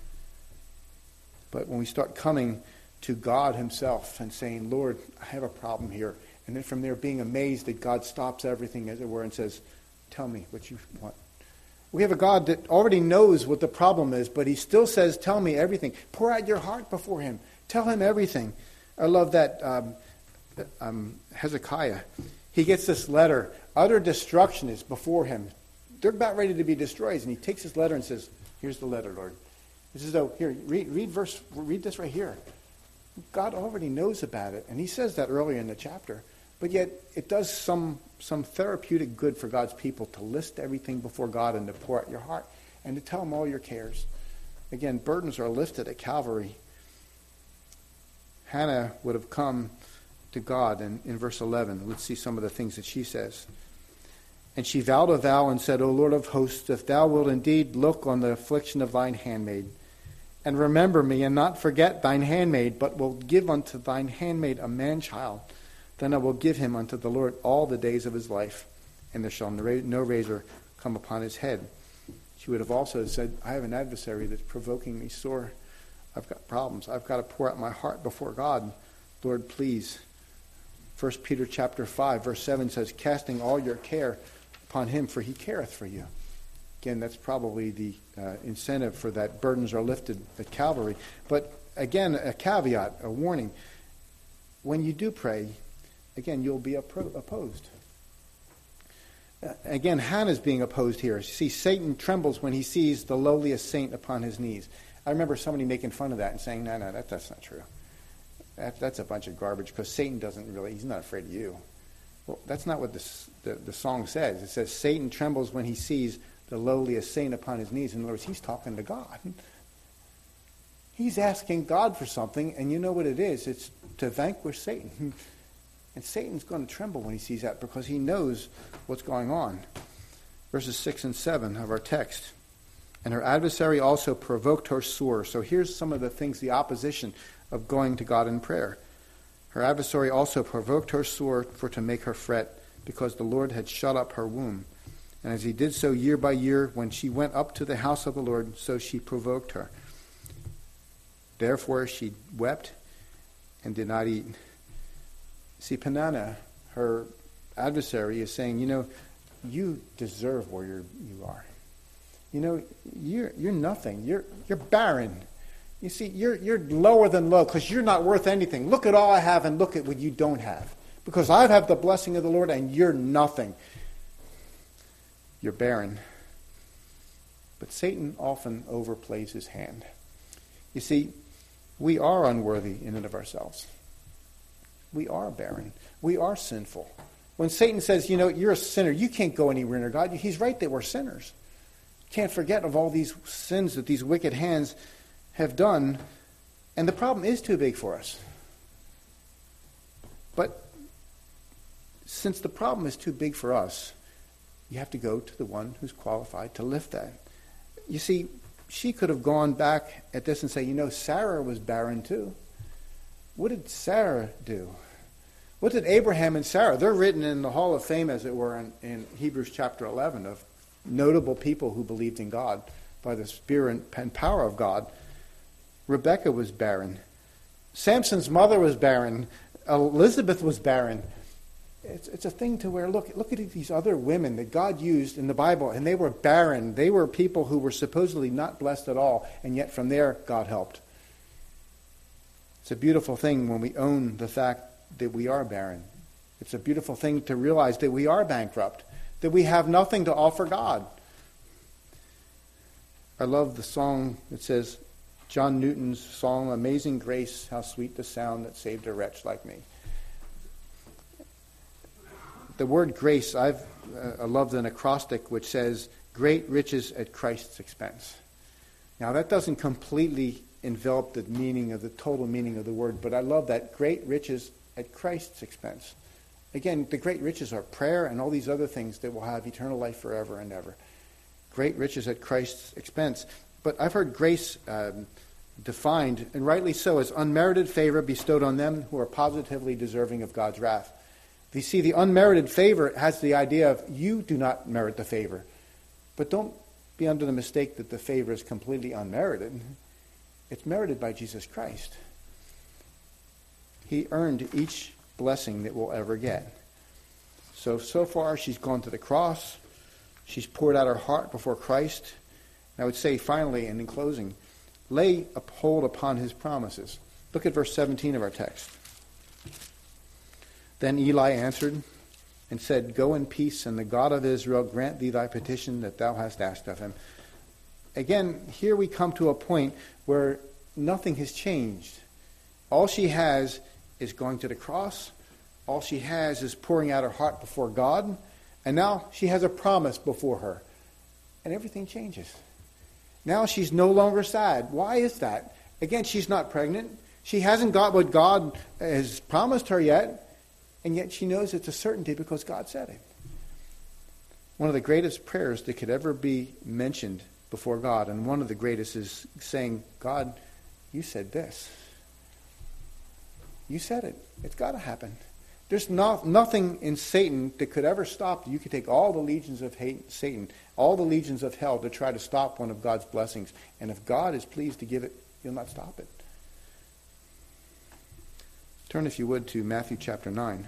But when we start coming to God himself and saying, Lord, I have a problem here. And then from there being amazed that God stops everything, as it were, and says, tell me what you want. We have a God that already knows what the problem is, but he still says, tell me everything. Pour out your heart before him. Tell him everything. I love that um, um, Hezekiah. He gets this letter. Utter destruction is before him. They're about ready to be destroyed. And he takes this letter and says, here's the letter, Lord. It's as though, here, read, read verse, read this right here. God already knows about it. And he says that earlier in the chapter. But yet, it does some some therapeutic good for God's people to list everything before God and to pour out your heart and to tell him all your cares. Again, burdens are lifted at Calvary. Hannah would have come to God in, in verse eleven. Let's see some of the things that she says. And she vowed a vow and said, O Lord of hosts, if thou wilt indeed look on the affliction of thine handmaid, and remember me, and not forget thine handmaid, but will give unto thine handmaid a man-child, then I will give him unto the Lord all the days of his life, and there shall no razor come upon his head. She would have also said, I have an adversary that's provoking me sore. I've got problems. I've got to pour out my heart before God. Lord, please. First Peter chapter five, verse seven says, casting all your care upon him, for he careth for you. Again, that's probably the uh, incentive for that burdens are lifted at Calvary. But again, a caveat, a warning. When you do pray, again, you'll be appro- opposed. Uh, again, Hannah's being opposed here. See, Satan trembles when he sees the lowliest saint upon his knees. I remember somebody making fun of that and saying, no, no, that, that's not true. That, that's a bunch of garbage because Satan doesn't really, he's not afraid of you. Well, that's not what this, the, the song says. It says, Satan trembles when he sees the lowliest saint upon his knees. In other words, he's talking to God. He's asking God for something, and you know what it is. It's to vanquish Satan. And Satan's going to tremble when he sees that because he knows what's going on. Verses six and seven of our text. And her adversary also provoked her sore. So here's some of the things, the opposition of going to God in prayer. Her adversary also provoked her sore for to make her fret, because the Lord had shut up her womb. And as he did so year by year, when she went up to the house of the Lord, so she provoked her. Therefore she wept and did not eat. See, Peninnah, her adversary, is saying, you know, you deserve where you're, you are. You know, you're you're nothing. You're you're barren. You see, you're you're lower than low because you're not worth anything. Look at all I have and look at what you don't have. Because I have the blessing of the Lord and you're nothing. You're barren. But Satan often overplays his hand. You see, we are unworthy in and of ourselves. we are barren. We are sinful. When Satan says, you know, you're a sinner, you can't go anywhere near God, he's right that we're sinners. Can't forget of all these sins that these wicked hands have done. And the problem is too big for us. But since the problem is too big for us, you have to go to the one who's qualified to lift that. You see, she could have gone back at this and say, you know, Sarah was barren too. What did Sarah do? What did Abraham and Sarah? They're written in the Hall of Fame, as it were, in, in Hebrews chapter eleven, of notable people who believed in God by the Spirit and power of God. Rebekah was barren. Samson's mother was barren. Elizabeth was barren. It's, it's a thing to where, look, look at these other women that God used in the Bible, and they were barren. They were people who were supposedly not blessed at all, and yet from there, God helped. It's a beautiful thing when we own the fact that we are barren. It's a beautiful thing to realize that we are bankrupt, that we have nothing to offer God. I love the song that says, John Newton's song, Amazing Grace, how sweet the sound that saved a wretch like me. The word grace, I've uh, loved an acrostic which says, great riches at Christ's expense. Now that doesn't completely envelop the meaning of the total meaning of the word, but I love that, great riches at Christ's expense. Again, the great riches are prayer and all these other things that will have eternal life forever and ever. Great riches at Christ's expense. But I've heard grace um, defined, and rightly so, as unmerited favor bestowed on them who are positively deserving of God's wrath. You see, the unmerited favor has the idea of you do not merit the favor. But don't be under the mistake that the favor is completely unmerited. It's merited by Jesus Christ. He earned each blessing that we'll ever get. So, so far she's gone to the cross. She's poured out her heart before Christ. And I would say finally, and in closing, lay a hold upon his promises. Look at verse seventeen of our text. Then Eli answered and said, go in peace, and the God of Israel grant thee thy petition that thou hast asked of him. Again, here we come to a point where nothing has changed. All she has is going to the cross. All she has is pouring out her heart before God. And now she has a promise before her. And everything changes. Now she's no longer sad. Why is that? Again, she's not pregnant. She hasn't got what God has promised her yet. And yet she knows it's a certainty because God said it. One of the greatest prayers that could ever be mentioned before God, and one of the greatest, is saying, God, you said this. You said it. It's got to happen. There's not, nothing in Satan that could ever stop you. You could take all the legions of hate, Satan, all the legions of hell to try to stop one of God's blessings. And if God is pleased to give it, he'll not stop it. Turn, if you would, to Matthew chapter nine.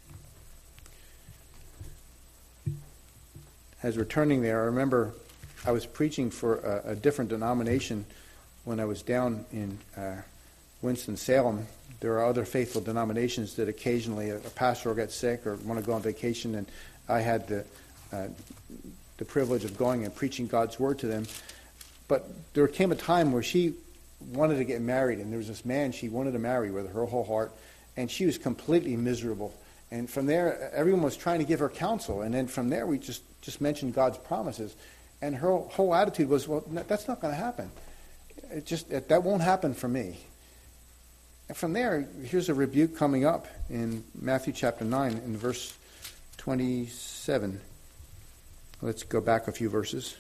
As we're turning there, I remember I was preaching for a, a different denomination when I was down in uh, Winston-Salem. There are other faithful denominations that occasionally a, a pastor will get sick or want to go on vacation, and I had the uh, the privilege of going and preaching God's word to them. But there came a time where she wanted to get married, and there was this man she wanted to marry with her whole heart, and she was completely miserable. And from there, everyone was trying to give her counsel, and then from there we just, just mentioned God's promises. And her whole attitude was, well, that's not going to happen. It just it, that won't happen for me. And from there, here's a rebuke coming up in Matthew chapter nine in verse twenty-seven. Let's go back a few verses.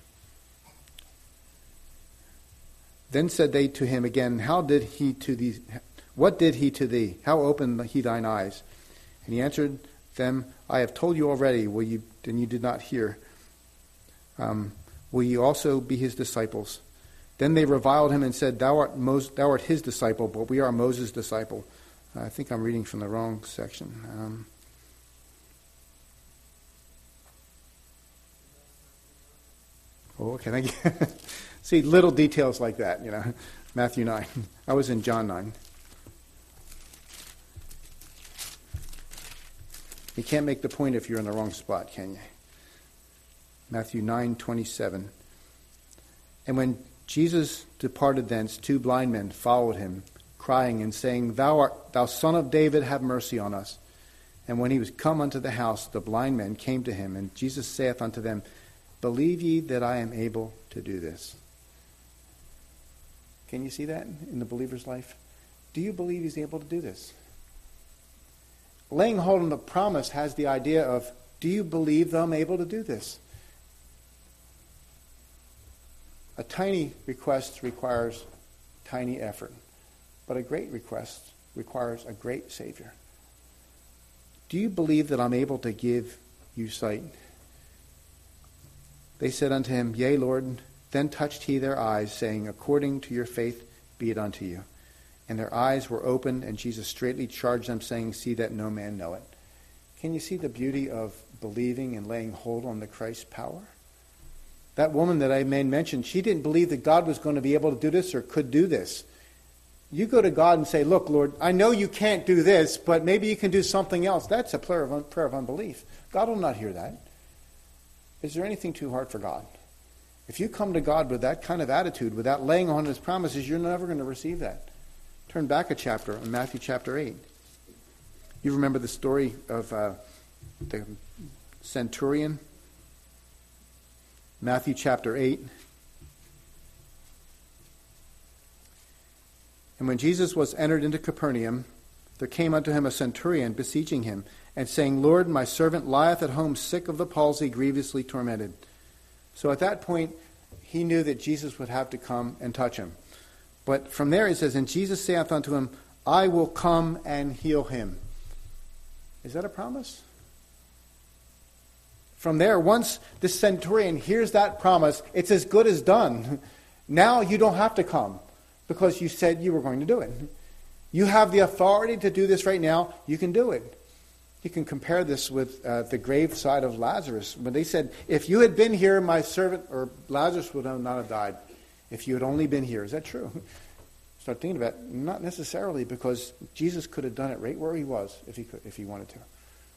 Then said they to him again, How did he to thee? What did he to thee? How opened he thine eyes? And he answered them, I have told you already, will you, and you did not hear. Um, will you also be his disciples? Then they reviled him and said, Thou art Mos- thou art his disciple, but we are Moses' disciple. Uh, I think I'm reading from the wrong section. Um, oh, okay, thank you. See, little details like that, you know. Matthew nine. I was in John nine. You can't make the point if you're in the wrong spot, can you? Matthew nine twenty-seven. And when Jesus departed thence, two blind men followed him, crying and saying, Thou art, thou Son of David, have mercy on us. And when he was come unto the house, the blind men came to him, and Jesus saith unto them, Believe ye that I am able to do this? Can you see that in the believer's life? Do you believe he's able to do this? Laying hold on the promise has the idea of, do you believe that I'm able to do this? A tiny request requires tiny effort, but a great request requires a great Savior. Do you believe that I'm able to give you sight? They said unto him, Yea, Lord. Then touched he their eyes, saying, According to your faith be it unto you. And their eyes were opened, and Jesus straightly charged them, saying, See that no man know it. Can you see the beauty of believing and laying hold on the Christ's power? That woman that I made mention, she didn't believe that God was going to be able to do this or could do this. You go to God and say, Look, Lord, I know you can't do this, but maybe you can do something else. That's a prayer of, un- prayer of unbelief. God will not hear that. Is there anything too hard for God? If you come to God with that kind of attitude, without laying on his promises, you're never going to receive that. Turn back a chapter in Matthew chapter eight. You remember the story of uh, the centurion? Matthew chapter eight. And when Jesus was entered into Capernaum, there came unto him a centurion, beseeching him, and saying, Lord, my servant lieth at home sick of the palsy, grievously tormented. So at that point, he knew that Jesus would have to come and touch him. But from there it says, And Jesus saith unto him, I will come and heal him. Is that a promise? From there, once the centurion hears that promise, it's as good as done. Now you don't have to come because you said you were going to do it. You have the authority to do this right now. You can do it. You can compare this with uh, the grave side of Lazarus. When they said, if you had been here, my servant, or Lazarus would not have died. If you had only been here. Is that true? Start thinking about it. Not necessarily, because Jesus could have done it right where he was if he could, if he wanted to.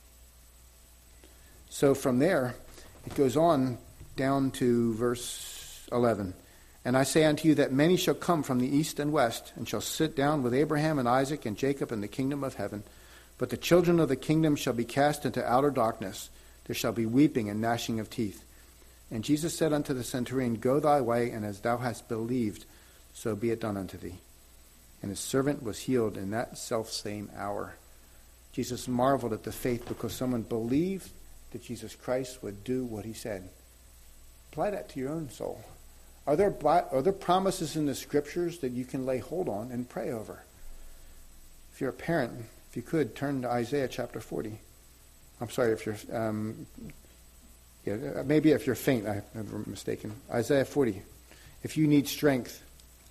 So from there, it goes on down to verse eleven. And I say unto you that many shall come from the east and west, and shall sit down with Abraham and Isaac and Jacob in the kingdom of heaven. But the children of the kingdom shall be cast into outer darkness. There shall be weeping and gnashing of teeth. And Jesus said unto the centurion, Go thy way, and as thou hast believed, so be it done unto thee. And his servant was healed in that selfsame hour. Jesus marveled at the faith because someone believed that Jesus Christ would do what he said. Apply that to your own soul. Are there, are there promises in the scriptures that you can lay hold on and pray over? If you're a parent, if you could, turn to Isaiah chapter forty. I'm sorry if you're, um, yeah, maybe if you're faint, I'm mistaken. Isaiah forty. If you need strength.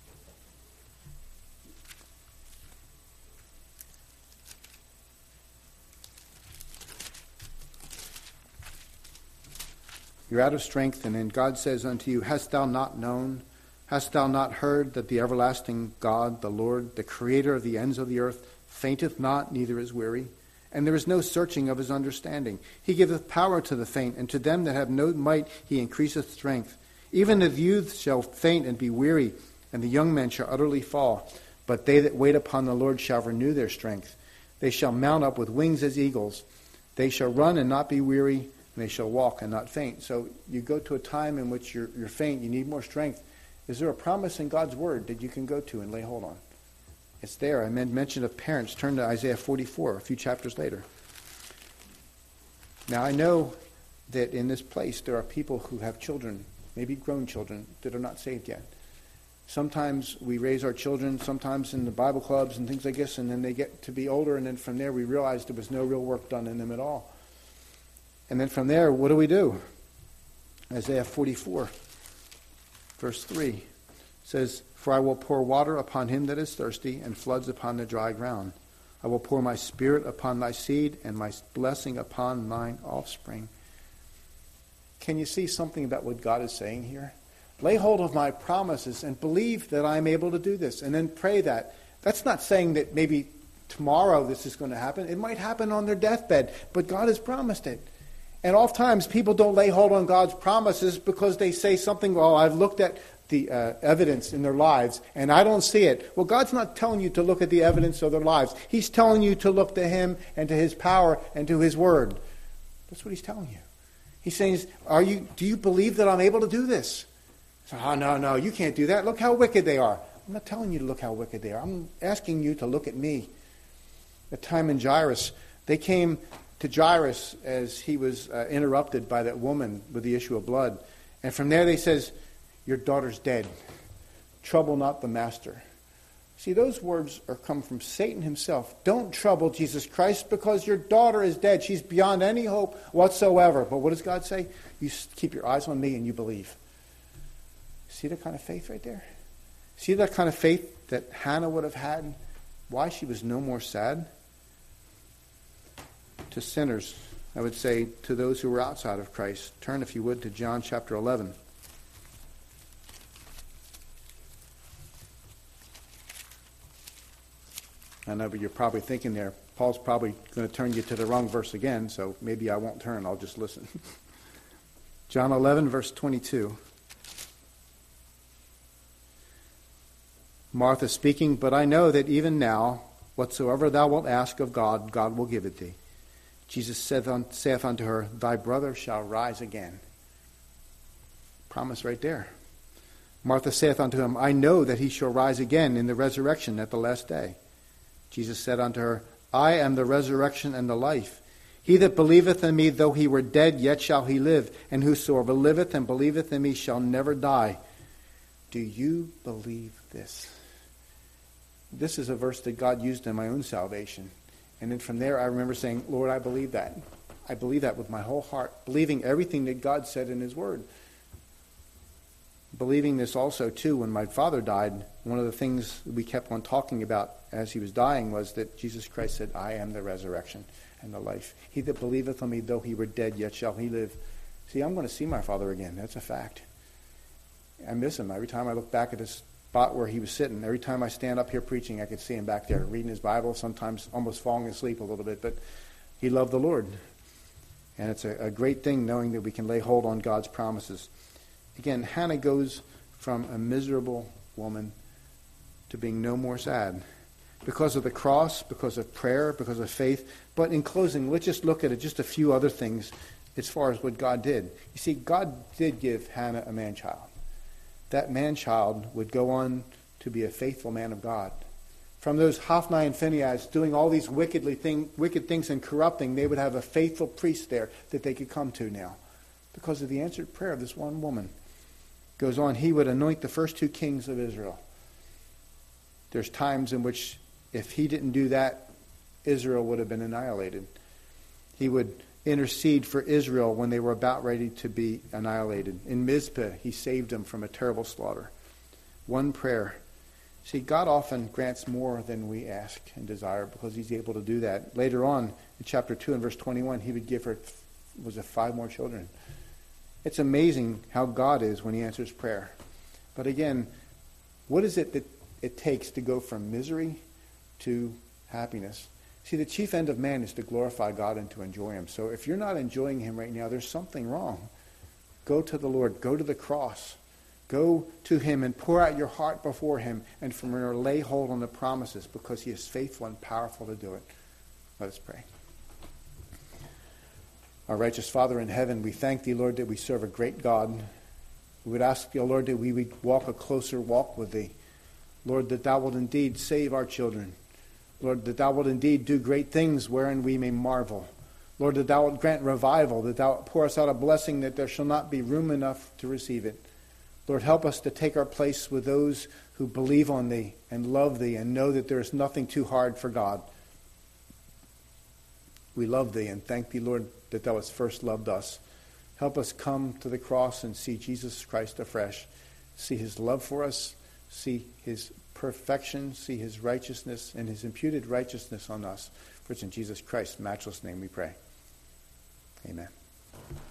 You're out of strength, and then God says unto you, Hast thou not known? Hast thou not heard that the everlasting God, the Lord, the creator of the ends of the earth, fainteth not, neither is weary? And there is no searching of his understanding. He giveth power to the faint, and to them that have no might he increaseth strength. Even the youth shall faint and be weary, and the young men shall utterly fall. But they that wait upon the Lord shall renew their strength. They shall mount up with wings as eagles. They shall run and not be weary, and they shall walk and not faint. So you go to a time in which you're, you're faint, you need more strength. Is there a promise in God's word that you can go to and lay hold on? It's there. I mentioned of parents. Turn to Isaiah forty-four, a few chapters later. Now I know that in this place there are people who have children, maybe grown children, that are not saved yet. Sometimes we raise our children, sometimes in the Bible clubs and things like this, and then they get to be older, and then from there we realize there was no real work done in them at all. And then from there, what do we do? Isaiah forty-four, verse three says, For I will pour water upon him that is thirsty, and floods upon the dry ground. I will pour my spirit upon thy seed, and my blessing upon thine offspring. Can you see something about what God is saying here? Lay hold of my promises and believe that I am able to do this, and then pray that. That's not saying that maybe tomorrow this is going to happen. It might happen on their deathbed, but God has promised it. And oftentimes people don't lay hold on God's promises because they say something, well, I've looked at the uh, evidence in their lives, and I don't see it. Well, God's not telling you to look at the evidence of their lives. He's telling you to look to Him and to His power and to His Word. That's what He's telling you. He's saying, "Are you? Do you believe that I'm able to do this?" So, oh, no, no, you can't do that. Look how wicked they are. I'm not telling you to look how wicked they are. I'm asking you to look at me. At time in Jairus, they came to Jairus as he was uh, interrupted by that woman with the issue of blood. And from there they says, your daughter's dead. Trouble not the master. See, those words are come from Satan himself. Don't trouble Jesus Christ because your daughter is dead. She's beyond any hope whatsoever. But what does God say? You keep your eyes on me and you believe. See that kind of faith right there? See that kind of faith that Hannah would have had? Why she was no more sad? To sinners, I would say, to those who were outside of Christ. Turn, if you would, to John chapter eleven. I know, but you're probably thinking there, Paul's probably going to turn you to the wrong verse again, so maybe I won't turn, I'll just listen. John eleven, verse twenty-two. Martha speaking, but I know that even now, whatsoever thou wilt ask of God, God will give it thee. Jesus saith, un, saith unto her, thy brother shall rise again. Promise right there. Martha saith unto him, I know that he shall rise again in the resurrection at the last day. Jesus said unto her, I am the resurrection and the life. He that believeth in me, though he were dead, yet shall he live. And whosoever liveth and believeth in me shall never die. Do you believe this? This is a verse that God used in my own salvation. And then from there I remember saying, Lord, I believe that. I believe that with my whole heart. Believing everything that God said in His Word. Believing this also, too, when my father died, one of the things we kept on talking about as he was dying was that Jesus Christ said, I am the resurrection and the life. He that believeth on me, though he were dead, yet shall he live. See, I'm going to see my father again. That's a fact. I miss him. Every time I look back at this spot where he was sitting, every time I stand up here preaching, I could see him back there reading his Bible, sometimes almost falling asleep a little bit, but he loved the Lord. And it's a, a great thing knowing that we can lay hold on God's promises. Again, Hannah goes from a miserable woman to being no more sad because of the cross, because of prayer, because of faith. But in closing, let's just look at it, just a few other things as far as what God did. You see, God did give Hannah a man-child. That man-child would go on to be a faithful man of God. From those Hophni and Phinehas doing all these wickedly thing, wicked things and corrupting, they would have a faithful priest there that they could come to now. Because of the answered prayer of this one woman. Goes on, he would anoint the first two kings of Israel. There's times in which if he didn't do that, Israel would have been annihilated. He would intercede for Israel when they were about ready to be annihilated. In Mizpah, he saved them from a terrible slaughter. One prayer. See, God often grants more than we ask and desire because he's able to do that. Later on, in chapter two and verse twenty-one, he would give her, was it five more children? It's amazing how God is when he answers prayer. But again, what is it that it takes to go from misery to happiness? See, the chief end of man is to glorify God and to enjoy him. So if you're not enjoying him right now, there's something wrong. Go to the Lord. Go to the cross. Go to him and pour out your heart before him and from there lay hold on the promises because he is faithful and powerful to do it. Let us pray. Our righteous Father in heaven, we thank thee, Lord, that we serve a great God. We would ask thee, Lord, that we would walk a closer walk with thee. Lord, that thou wilt indeed save our children. Lord, that thou wilt indeed do great things wherein we may marvel. Lord, that thou wilt grant revival, that thou wilt pour us out a blessing that there shall not be room enough to receive it. Lord, help us to take our place with those who believe on thee and love thee and know that there is nothing too hard for God. We love thee and thank thee, Lord, that thou hast first loved us. Help us come to the cross and see Jesus Christ afresh. See his love for us. See his perfection. See his righteousness and his imputed righteousness on us. For it's in Jesus Christ's matchless name we pray. Amen.